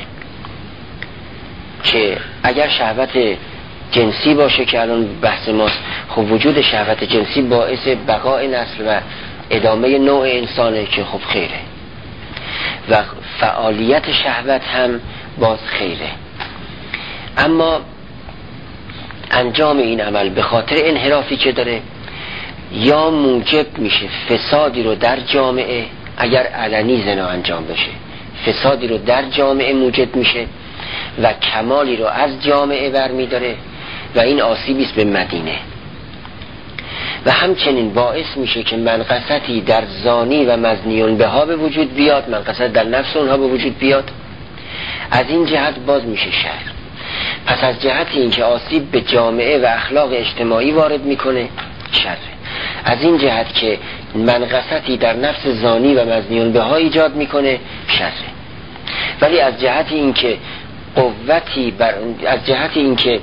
که اگر شهوت جنسی باشه که الان بحث ماست، خب وجود شهوت جنسی باعث بقای نسل و ادامه نوع انسانه که خب خیره، و فعالیت شهوت هم باز خیره. اما انجام این عمل به خاطر انحرافی که داره یا موجب میشه فسادی رو در جامعه، اگر علنی زنا انجام بشه فسادی رو در جامعه موجب میشه، و کمالی رو از جامعه برمی داره و این آسیبی است به مدینه و همچنین باعث میشه که منقصتی در زانی و مزنیون بها به وجود بیاد، منقصت در نفس اونها به وجود بیاد. از این جهت باز میشه شر. پس از جهت این که آسیب به جامعه و اخلاق اجتماعی وارد میکنه شر. از این جهت که منقصتی در نفس زانی و مزنیون بها ایجاد میکنه شر. ولی از جهت این که قوتی بر از جهت این که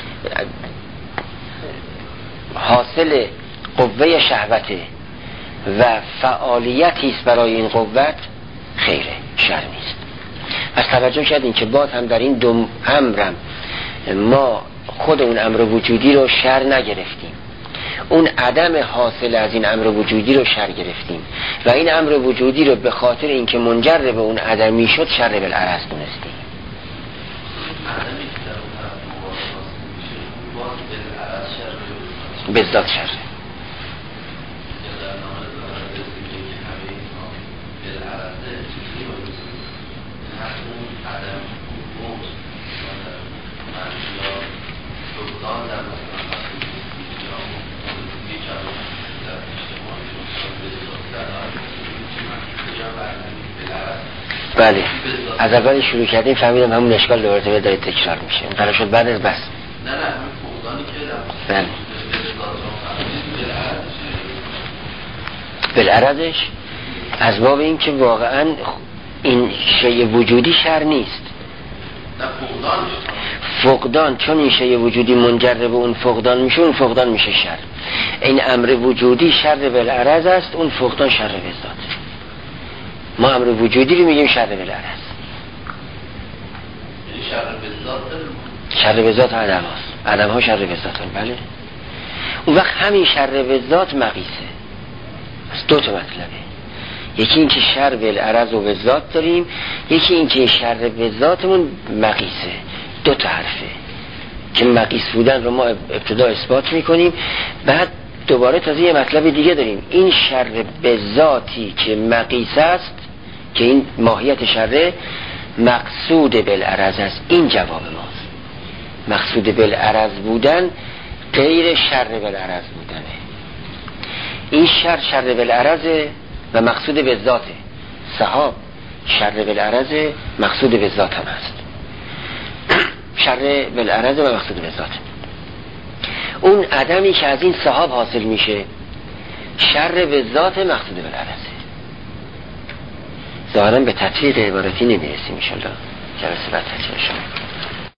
حاصل قوه شهوته و فعالیتی است برای این قوت، خیره، شر نیست. پس توجه کردین که باز هم در این دو امرم ما خود اون امر وجودی رو شر نگرفتیم، اون عدم حاصل از این امر وجودی رو شر گرفتیم و این امر وجودی رو به خاطر اینکه منجر به اون عدمی شد شر بالعرض دونستیم. بالذات شر. بله، از اول شروع کردیم فهمیدم همون اشکال دوباره داره تکرار میشه. قرار شد بعد از بس نه نه همین فقدانی که بله بالعرضش از باب این که واقعا این شیء وجودی شر نیست. نه فقدانش فقدان چون این شیء وجودی منجر به اون فقدان میشه، اون فقدان میشه شر. این امر وجودی شر بالعرض است، اون فقدان شر بالذات. ما امر وجودی رو میگیم شر بالعرض. یعنی شر بالذات شر بالذات عدم هست، عدم ها شر بالذات. بله اون وقت همین شر بالذات مقیسه. از دو تا مطلبه، یکی این که شر بالعرض و بالذات داریم، یکی این که شر بالذاتمون مقیسه. دو تا حرفه که مقیس بودن رو ما ابتدا اثبات میکنیم، بعد دوباره تازه یه مطلب دیگه داریم. این شر بالذاتی که مقیس است، که این ماهیت شر مقصود بالعرض است، این جواب ماست. مقصود بالعرض بودن غیر شر بالعرض بودنه. این شر شر بالعرض و مقصود بالذاته. صحاب شر بالعرض مقصود بالذات هم هست. شر بالعرض و مقصود بالذات. اون عدمی که از این صحاب حاصل میشه شر بالذات مقصود بالعرضه. ظاهرا به تطبیق عبارتی نمیرسیم ان شاء الله. جلسه بعد تطبیق شما.